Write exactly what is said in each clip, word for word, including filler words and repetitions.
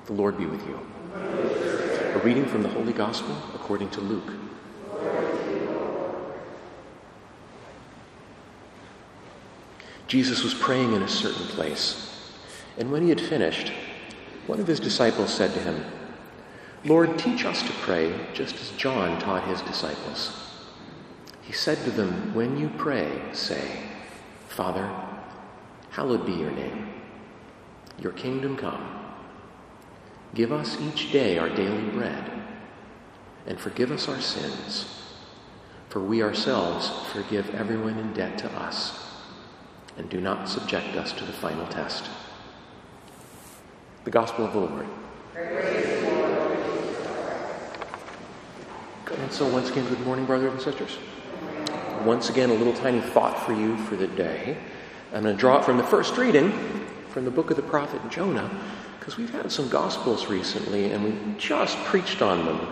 The Lord be with you. A reading from the Holy Gospel according to Luke. Jesus was praying in a certain place, and when he had finished, one of his disciples said to him, "Lord, teach us to pray, just as John taught his disciples." He said to them, "When you pray, say, 'Father, hallowed be your name. Your kingdom come. Give us each day our daily bread, and forgive us our sins, for we ourselves forgive everyone in debt to us. And do not subject us to the final test." The Gospel of the Lord. And so once again, good morning, brothers and sisters. Once again, a little tiny thought for you for the day. I'm going to draw it from the first reading from the book of the prophet Jonah, because we've had some Gospels recently, and we just preached on them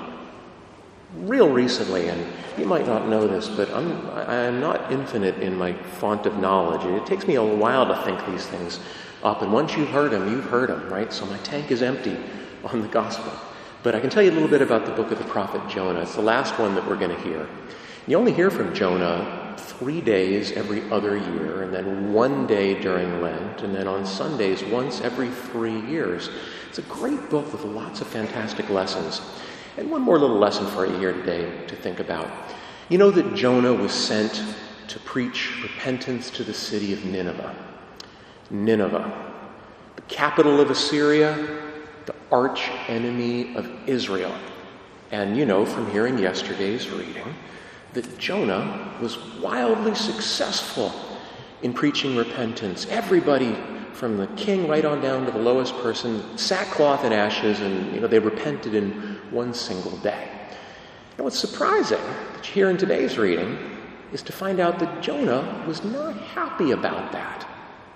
real recently, and you might not know this, but I'm, I'm not infinite in my font of knowledge. It takes me a while to think these things up, and once you've heard them, you've heard them, right? So my tank is empty on the Gospel. But I can tell you a little bit about the book of the prophet Jonah. It's the last one that we're going to hear. You only hear from Jonah three days every other year, and then one day during Lent, and then on Sundays once every three years. It's a great book with lots of fantastic lessons. And one more little lesson for you here today to think about. You know that Jonah was sent to preach repentance to the city of Nineveh. Nineveh, the capital of Assyria, the arch enemy of Israel. And you know from hearing yesterday's reading that Jonah was wildly successful in preaching repentance. Everybody, from the king right on down to the lowest person, sackcloth and ashes, and you know they repented in one single day. And what's surprising that you hear in today's reading is to find out that Jonah was not happy about that.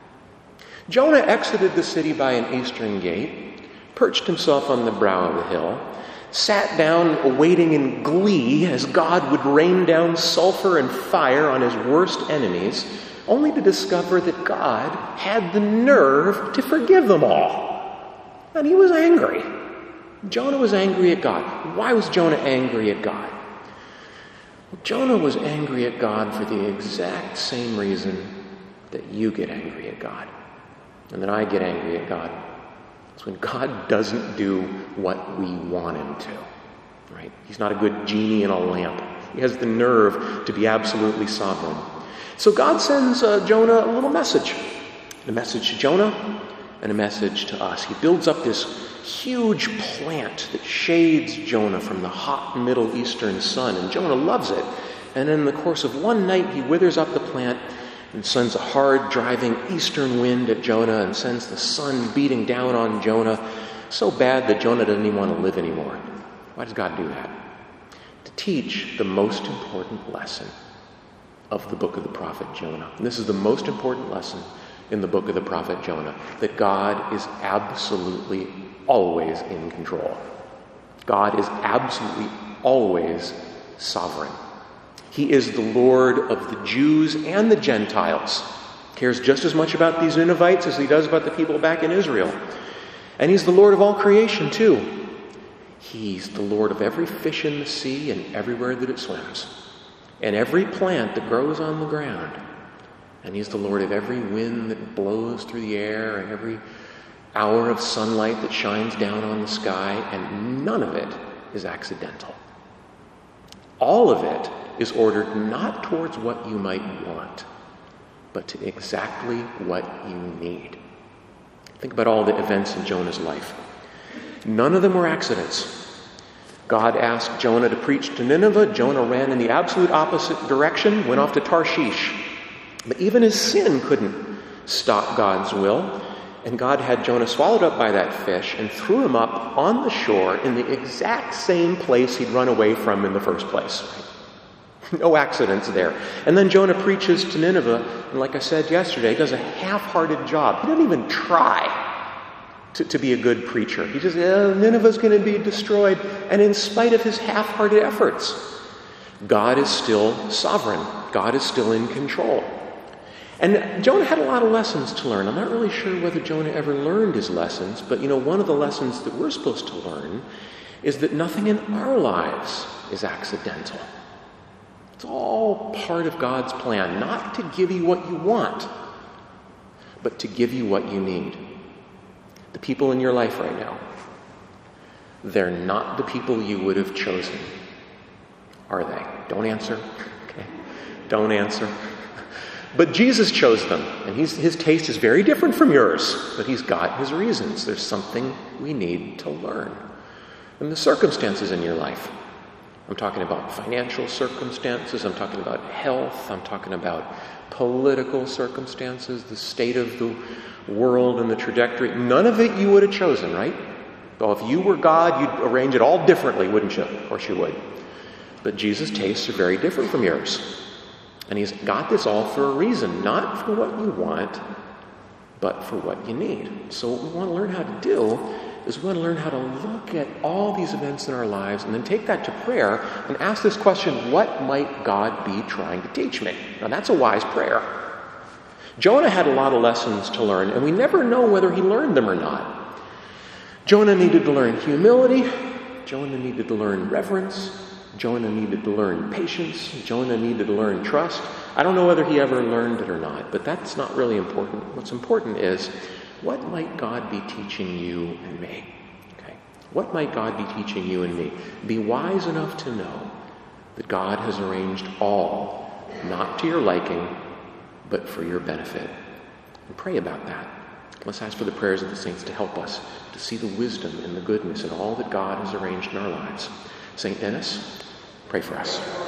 Jonah exited the city by an eastern gate, perched himself on the brow of the hill, sat down awaiting in glee as God would rain down sulfur and fire on his worst enemies, only to discover that God had the nerve to forgive them all. And he was angry. Jonah was angry at God. Why was Jonah angry at God? Well, Jonah was angry at God for the exact same reason that you get angry at God, and that I get angry at God. It's when God doesn't do what we want him to, right? He's not a good genie in a lamp. He has the nerve to be absolutely sovereign. So God sends uh, Jonah a little message. A message to Jonah and a message to us. He builds up this huge plant that shades Jonah from the hot Middle Eastern sun, and Jonah loves it. And in the course of one night, he withers up the plant and sends a hard driving eastern wind at Jonah and sends the sun beating down on Jonah so bad that Jonah doesn't even want to live anymore. Why does God do that? To teach the most important lesson of the book of the prophet Jonah. And this is the most important lesson in the book of the prophet Jonah, that God is absolutely always in control. God is absolutely always sovereign. He is the Lord of the Jews and the Gentiles. Cares just as much about these Ninevites as he does about the people back in Israel. And he's the Lord of all creation too. He's the Lord of every fish in the sea and everywhere that it swims, and every plant that grows on the ground. And he's the Lord of every wind that blows through the air and every hour of sunlight that shines down on the sky, and none of it is accidental. All of it is ordered not towards what you might want, but to exactly what you need. Think about all the events in Jonah's life. None of them were accidents. God asked Jonah to preach to Nineveh. Jonah ran in the absolute opposite direction, went off to Tarshish. But even his sin couldn't stop God's will. And God had Jonah swallowed up by that fish and threw him up on the shore in the exact same place he'd run away from in the first place. No accidents there. And then Jonah preaches to Nineveh, and like I said yesterday, does a half-hearted job. He doesn't even try to, to be a good preacher. He just, oh, Nineveh's going to be destroyed. And in spite of his half-hearted efforts, God is still sovereign. God is still in control. And Jonah had a lot of lessons to learn. I'm not really sure whether Jonah ever learned his lessons, but you know, one of the lessons that we're supposed to learn is that nothing in our lives is accidental. It's all part of God's plan, not to give you what you want, but to give you what you need. The people in your life right now, they're not the people you would have chosen, are they? Don't answer. Okay. Don't answer. But Jesus chose them, and he's, his taste is very different from yours, but he's got his reasons. There's something we need to learn. And the circumstances in your life, I'm talking about financial circumstances, I'm talking about health, I'm talking about political circumstances, the state of the world and the trajectory. None of it you would have chosen, right? Well, if you were God, you'd arrange it all differently, wouldn't you? Of course you would. But Jesus' tastes are very different from yours. And he's got this all for a reason, not for what you want, but for what you need. So what we want to learn how to do is we want to learn how to look at all these events in our lives and then take that to prayer and ask this question, what might God be trying to teach me? Now that's a wise prayer. Jonah had a lot of lessons to learn, and we never know whether he learned them or not. Jonah needed to learn humility. Jonah needed to learn reverence. Jonah needed to learn patience. Jonah needed to learn trust. I don't know whether he ever learned it or not, but that's not really important. What's important is, what might God be teaching you and me? Okay. What might God be teaching you and me? Be wise enough to know that God has arranged all, not to your liking, but for your benefit. And pray about that. Let's ask for the prayers of the saints to help us to see the wisdom and the goodness in all that God has arranged in our lives. Saint Dennis, pray for us.